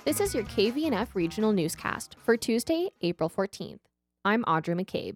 This is your KVNF Regional Newscast for Tuesday, April 14th. I'm Audrey McCabe.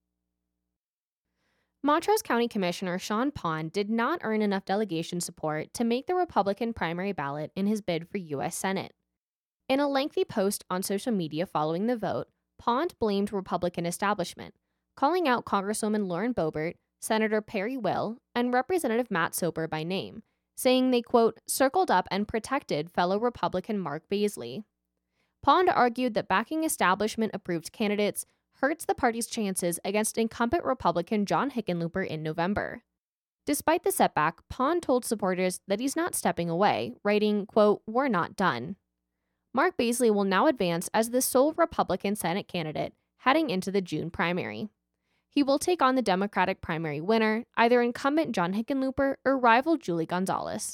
Montrose County Commissioner Sean Pond did not earn enough delegation support to make the Republican primary ballot in his bid for U.S. Senate. In a lengthy post on social media following the vote, Pond blamed Republican establishment, calling out Congresswoman Lauren Boebert, Senator Perry Will, and Representative Matt Soper by name, saying they, quote, circled up and protected fellow Republican Mark Baisley. Pond argued that backing establishment-approved candidates hurts the party's chances against incumbent Republican John Hickenlooper in November. Despite the setback, Pond told supporters that he's not stepping away, writing, quote, we're not done. Mark Baisley will now advance as the sole Republican Senate candidate heading into the June primary. He will take on the Democratic primary winner, either incumbent John Hickenlooper or rival Julie Gonzalez.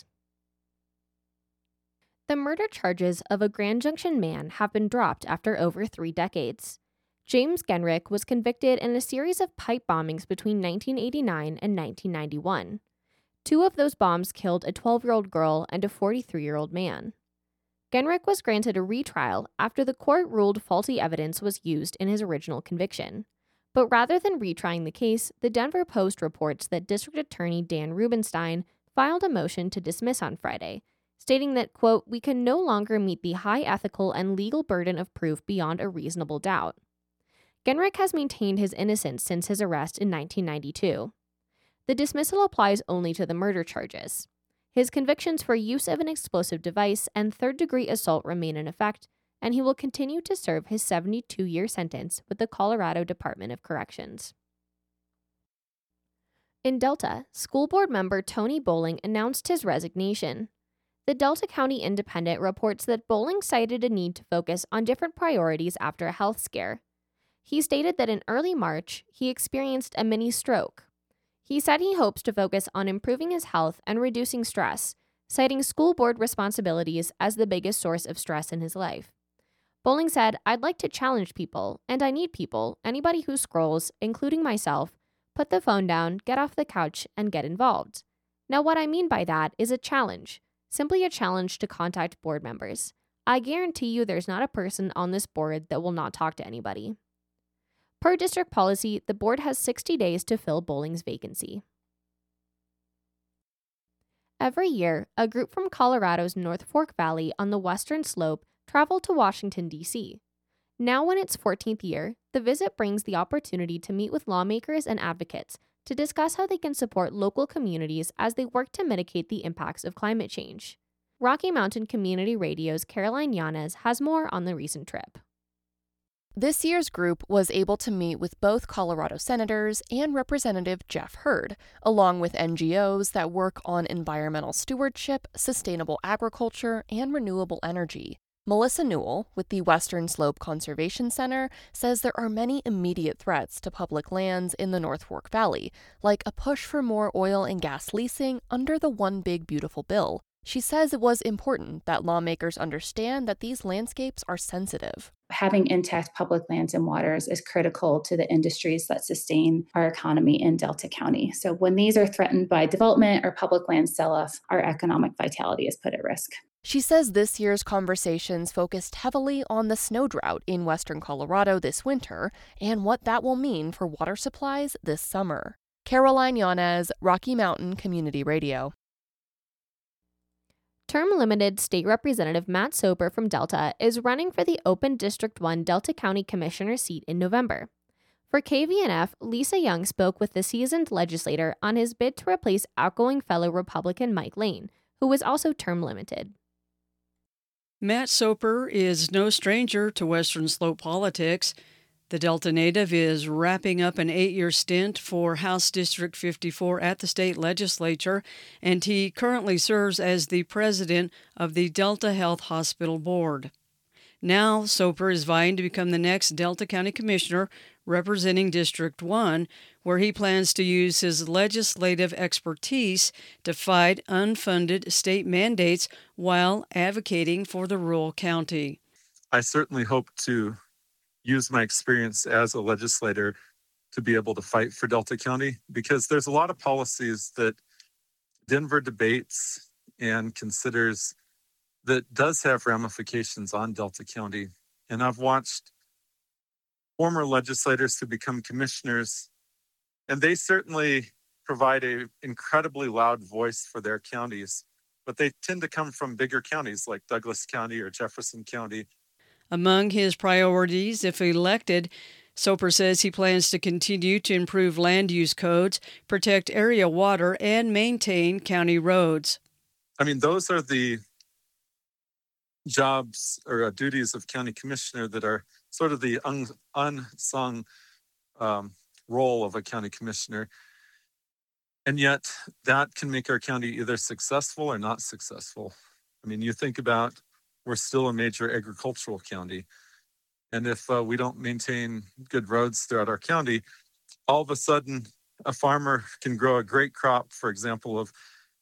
The murder charges of a Grand Junction man have been dropped after over 3 decades. James Genrich was convicted in a series of pipe bombings between 1989 and 1991. 2 of those bombs killed a 12-year-old girl and a 43-year-old man. Genrich was granted a retrial after the court ruled faulty evidence was used in his original conviction. But rather than retrying the case, the Denver Post reports that District Attorney Dan Rubenstein filed a motion to dismiss on Friday, stating that, quote, we can no longer meet the high ethical and legal burden of proof beyond a reasonable doubt. Genrich has maintained his innocence since his arrest in 1992. The dismissal applies only to the murder charges. His convictions for use of an explosive device and third-degree assault remain in effect, and he will continue to serve his 72-year sentence with the Colorado Department of Corrections. In Delta, school board member Tony Bowling announced his resignation. The Delta County Independent reports that Bowling cited a need to focus on different priorities after a health scare. He stated that in early March, he experienced a mini stroke. He said he hopes to focus on improving his health and reducing stress, citing school board responsibilities as the biggest source of stress in his life. Bowling said, I'd like to challenge people, and I need people, anybody who scrolls, including myself, put the phone down, get off the couch, and get involved. Now, what I mean by that is a challenge, simply a challenge to contact board members. I guarantee you there's not a person on this board that will not talk to anybody. Per district policy, the board has 60 days to fill Bowling's vacancy. Every year, a group from Colorado's North Fork Valley on the western slope travel to Washington, D.C. Now in its 14th year, the visit brings the opportunity to meet with lawmakers and advocates to discuss how they can support local communities as they work to mitigate the impacts of climate change. Rocky Mountain Community Radio's Caroline Yanez has more on the recent trip. This year's group was able to meet with both Colorado senators and Representative Jeff Hurd, along with NGOs that work on environmental stewardship, sustainable agriculture, and renewable energy. Melissa Newell, with the Western Slope Conservation Center, says there are many immediate threats to public lands in the North Fork Valley, like a push for more oil and gas leasing under the One Big Beautiful Bill. She says it was important that lawmakers understand that these landscapes are sensitive. Having intact public lands and waters is critical to the industries that sustain our economy in Delta County. So when these are threatened by development or public land sell-off, our economic vitality is put at risk. She says this year's conversations focused heavily on the snow drought in western Colorado this winter and what that will mean for water supplies this summer. Caroline Yanez, Rocky Mountain Community Radio. Term-limited State Representative Matt Soper from Delta is running for the open District 1 Delta County Commissioner seat in November. For KVNF, Lisa Young spoke with the seasoned legislator on his bid to replace outgoing fellow Republican Mike Lane, who was also term-limited. Matt Soper is no stranger to Western Slope politics. The Delta native is wrapping up an 8-year stint for House District 54 at the state legislature, and he currently serves as the president of the Delta Health Hospital Board. Now, Soper is vying to become the next Delta County Commissioner representing District 1, where he plans to use his legislative expertise to fight unfunded state mandates while advocating for the rural county. I certainly hope to use my experience as a legislator to be able to fight for Delta County, because there's a lot of policies that Denver debates and considers that does have ramifications on Delta County. And I've watched former legislators who become commissioners, and they certainly provide an incredibly loud voice for their counties, but they tend to come from bigger counties like Douglas County or Jefferson County. Among his priorities, if elected, Soper says he plans to continue to improve land use codes, protect area water, and maintain county roads. I mean, those are the jobs or duties of county commissioner that are sort of the unsung role of a county commissioner. And yet that can make our county either successful or not successful. I mean, you think about, we're still a major agricultural county. And if we don't maintain good roads throughout our county, all of a sudden a farmer can grow a great crop, for example, of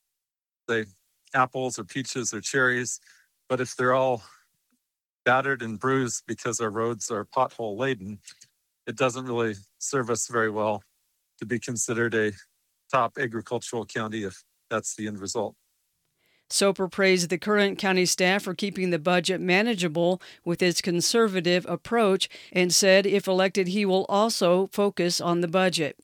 say apples or peaches or cherries. But if they're all battered and bruised because our roads are pothole laden, it doesn't really serve us very well to be considered a top agricultural county if that's the end result. Soper praised the current county staff for keeping the budget manageable with its conservative approach and said if elected, he will also focus on the budget.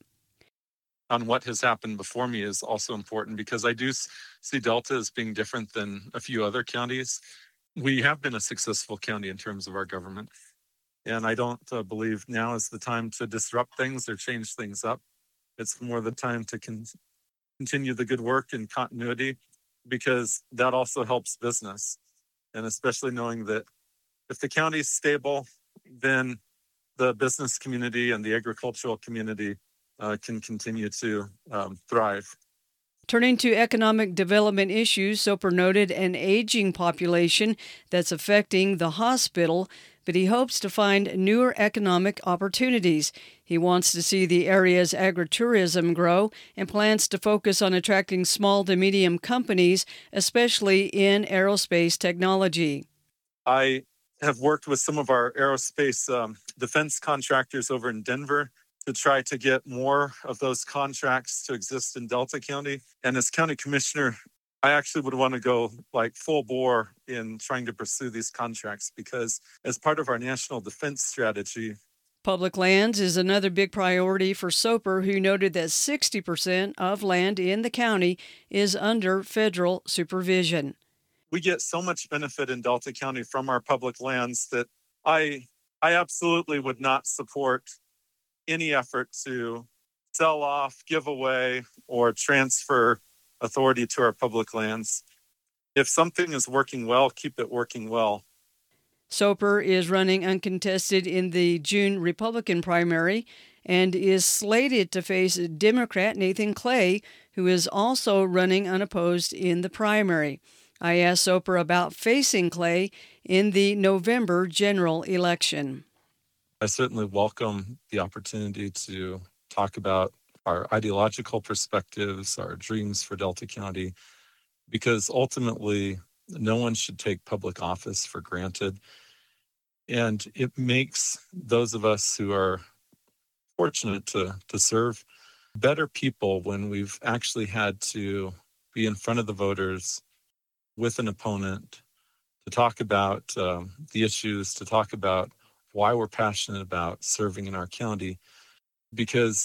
On what has happened before me is also important because I do see Delta as being different than a few other counties. We have been a successful county in terms of our government. And I don't believe now is the time to disrupt things or change things up. It's more the time to continue the good work and continuity, because that also helps business. And especially knowing that if the county's stable, then the business community and the agricultural community can continue to thrive. Turning to economic development issues, Soper noted an aging population that's affecting the hospital, but he hopes to find newer economic opportunities. He wants to see the area's agritourism grow and plans to focus on attracting small to medium companies, especially in aerospace technology. I have worked with some of our aerospace defense contractors over in Denver to try to get more of those contracts to exist in Delta County. And as county commissioner, I actually would want to go like full bore in trying to pursue these contracts because as part of our national defense strategy, public lands is another big priority for Soper, who noted that 60% of land in the county is under federal supervision. We get so much benefit in Delta County from our public lands that I absolutely would not support any effort to sell off, give away, or transfer authority to our public lands. If something is working well, keep it working well. Soper is running uncontested in the June Republican primary and is slated to face Democrat Nathan Clay, who is also running unopposed in the primary. I asked Soper about facing Clay in the November general election. I certainly welcome the opportunity to talk about our ideological perspectives, our dreams for Delta County, because ultimately no one should take public office for granted. And it makes those of us who are fortunate to serve better people when we've actually had to be in front of the voters with an opponent to talk about the issues, to talk about why we're passionate about serving in our county, because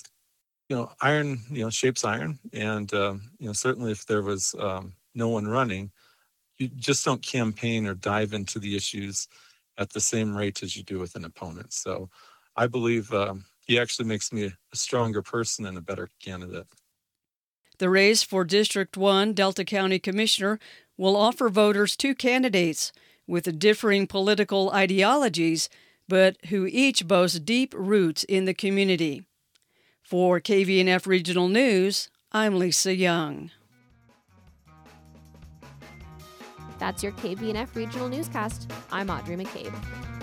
iron shapes iron, and certainly if there was no one running, you just don't campaign or dive into the issues at the same rate as you do with an opponent. So I believe he actually makes me a stronger person and a better candidate. The race for District 1 Delta County Commissioner will offer voters two candidates with differing political ideologies, but who each boast deep roots in the community. For KVNF Regional News, I'm Lisa Young. That's your KVNF Regional Newscast. I'm Audrey McCabe.